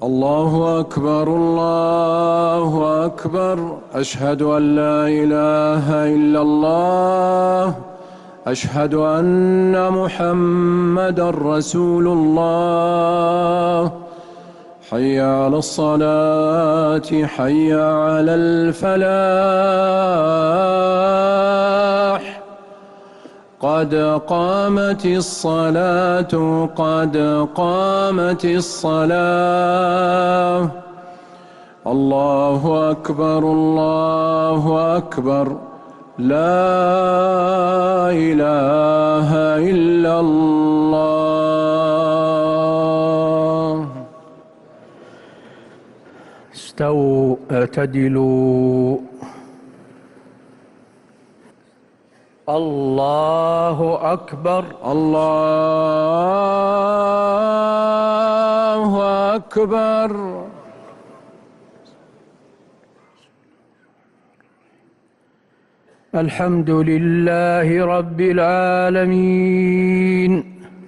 الله أكبر الله أكبر. أشهد أن لا إله إلا الله. أشهد أن محمدًا رسول الله. حي على الصلاة حي على الفلاح. قد قامت الصلاة قد قامت الصلاة. الله أكبر الله أكبر. لا إله إلا الله. استووا اعتدلوا. الله أكبر الله أكبر. الحمد لله رب العالمين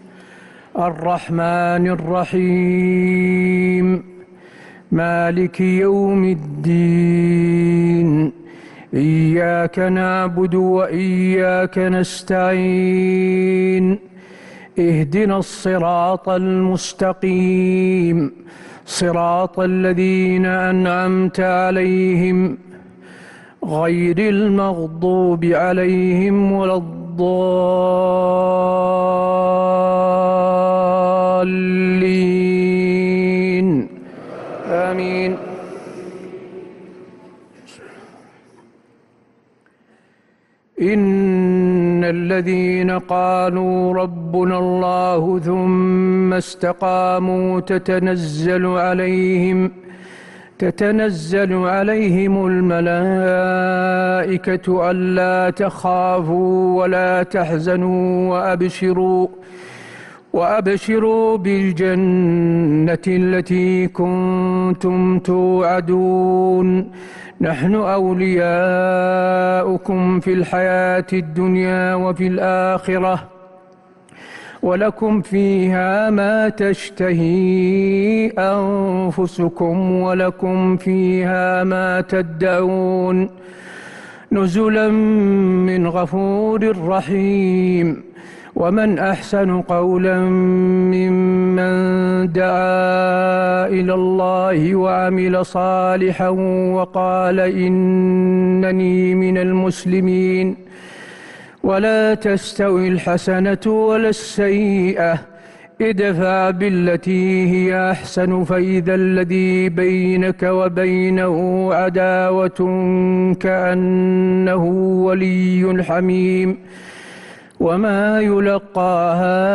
الرحمن الرحيم مالك يوم الدين. إياك نعبد وإياك نستعين. اهدنا الصراط المستقيم صراط الذين أنعمت عليهم غير المغضوب عليهم ولا الضالين. آمين. إن الذين قالوا ربنا الله ثم استقاموا تتنزل عليهم الملائكة ألا تخافوا ولا تحزنوا وأبشروا بالجنة التي كنتم توعدون. نحن أولياؤكم في الحياة الدنيا وفي الآخرة ولكم فيها ما تشتهي أنفسكم ولكم فيها ما تدعون. نزلا من غفور رحيم. ومن أحسن قولا ممن دعا إلى الله وعمل صالحا وقال إنني من المسلمين. ولا تستوي الحسنة ولا السيئة ادفع بالتي هي أحسن فإذا الذي بينك وبينه عداوة كأنه ولي حميم. وما يلقاها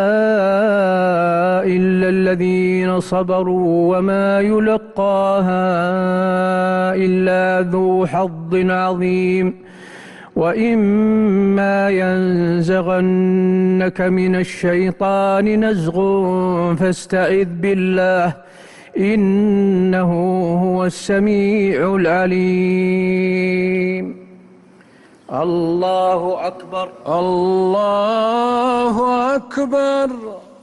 إلا الذين صبروا وما يلقاها إلا ذو حظ عظيم. وإما ينزغنك من الشيطان نزغ فاستعذ بالله إنه هو السميع العليم. الله أكبر الله أكبر.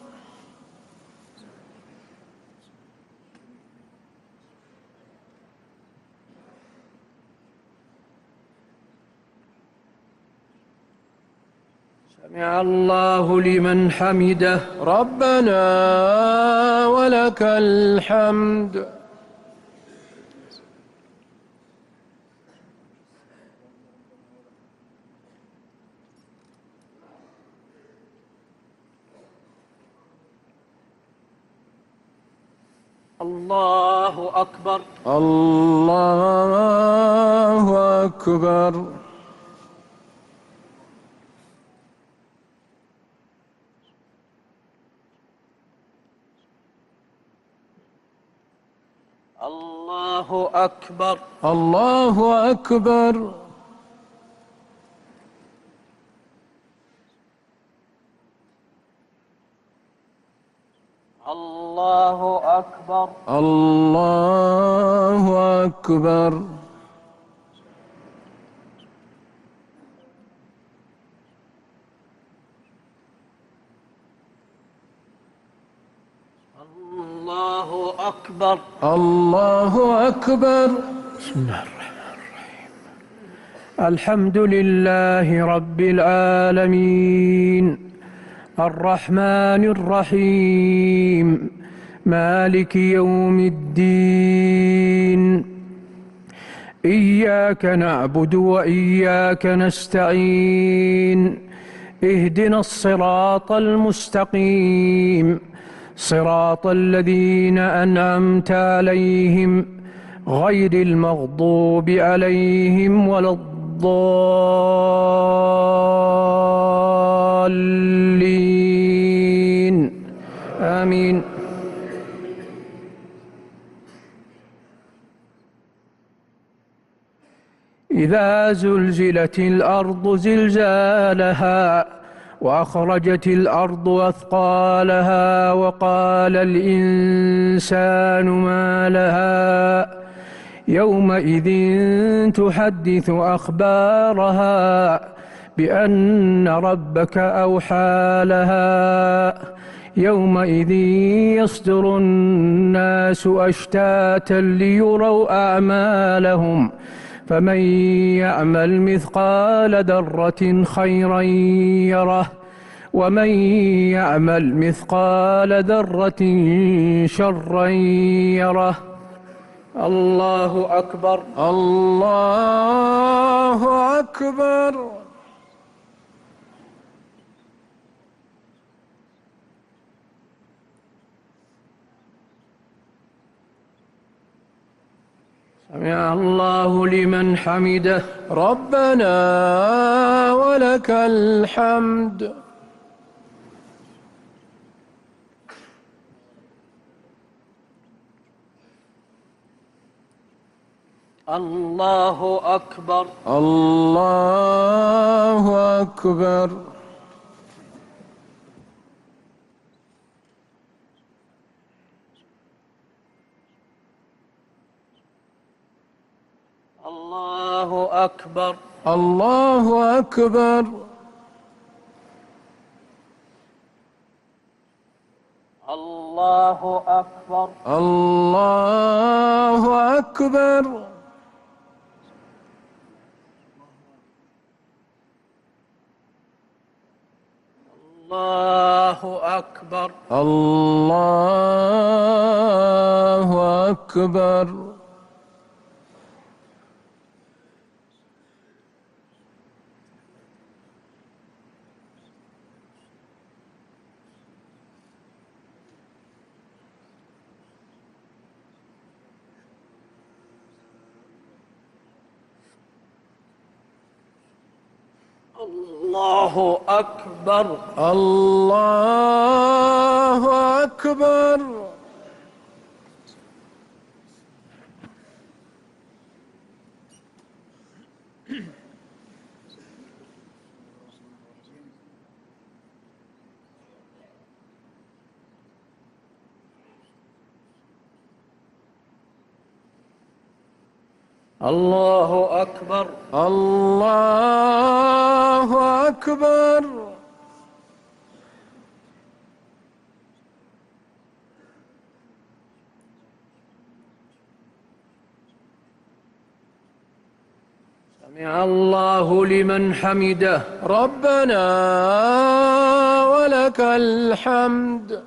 سمع الله لمن حمده. ربنا ولك الحمد. الله أكبر الله أكبر. الله أكبر الله أكبر. الله أكبر الله أكبر. الله أكبر. الله أكبر. بسم الله الرحمن الرحيم. الحمد لله رب العالمين الرحمن الرحيم مالك يوم الدين. إياك نعبد وإياك نستعين. اهدنا الصراط المستقيم صراط الذين أنعمت عليهم غير المغضوب عليهم ولا الضالين. آمين. إذا زلزلت الأرض زلزالها وأخرجت الأرض أثقالها وقال الإنسان ما لها يومئذ تحدث أخبارها بأن ربك أوحى لها يومئذ يصدر الناس أشتاتا ليروا أعمالهم فمن يعمل مثقال ذرة خيرا يره ومن يعمل مثقال ذرة شرا يره. الله أكبر. الله أكبر. سمع الله لمن حمده. ربنا ولك الحمد. الله أكبر. الله أكبر. الله أكبر. الله أكبر. الله أكبر. الله أكبر. الله أكبر. الله أكبر. الله أكبر. الله أكبر. الله أكبر. الله أكبر. سمع الله لمن حمده. ربنا ولك الحمد.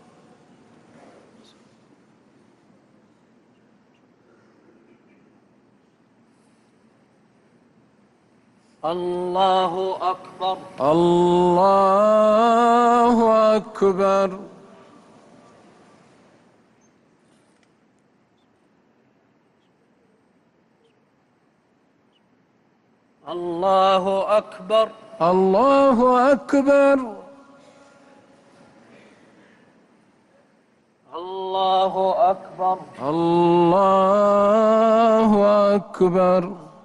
الله أكبر. الله أكبر. الله أكبر. الله أكبر. الله أكبر. الله أكبر.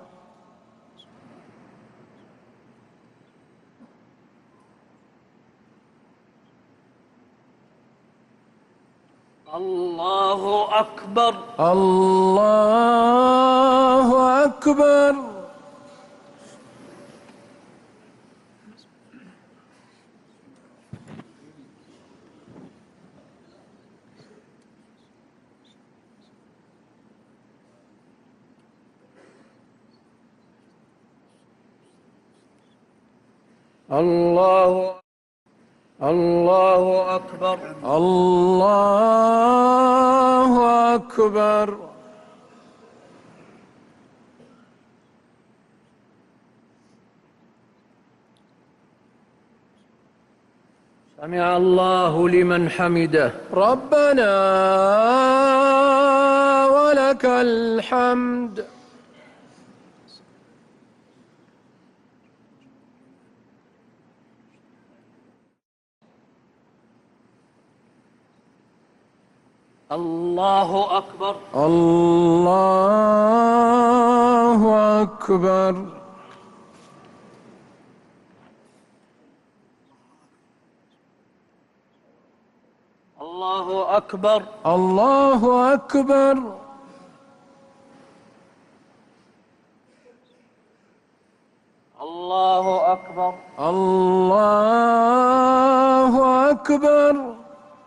الله أكبر. الله أكبر. الله الله أكبر. الله أكبر. سمع الله لمن حمده. ربنا ولك الحمد. الله أكبر. الله أكبر. الله أكبر. الله أكبر. الله أكبر. الله أكبر.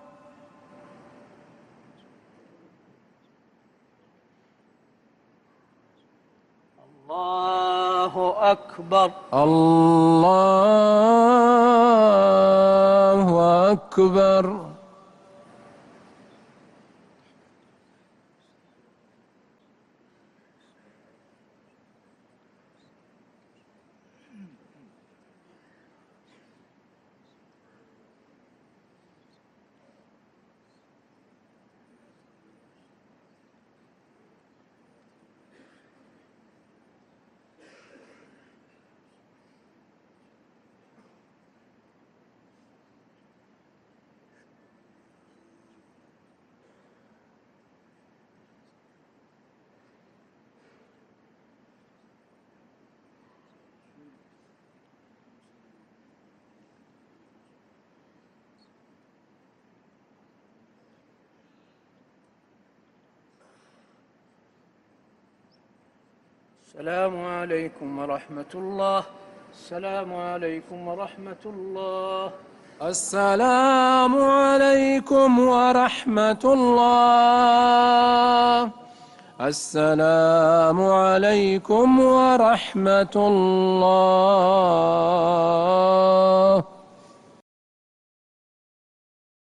الله أكبر. الله أكبر. السلام عليكم ورحمة الله. السلام عليكم ورحمة الله. السلام عليكم ورحمة الله. السلام عليكم ورحمة الله.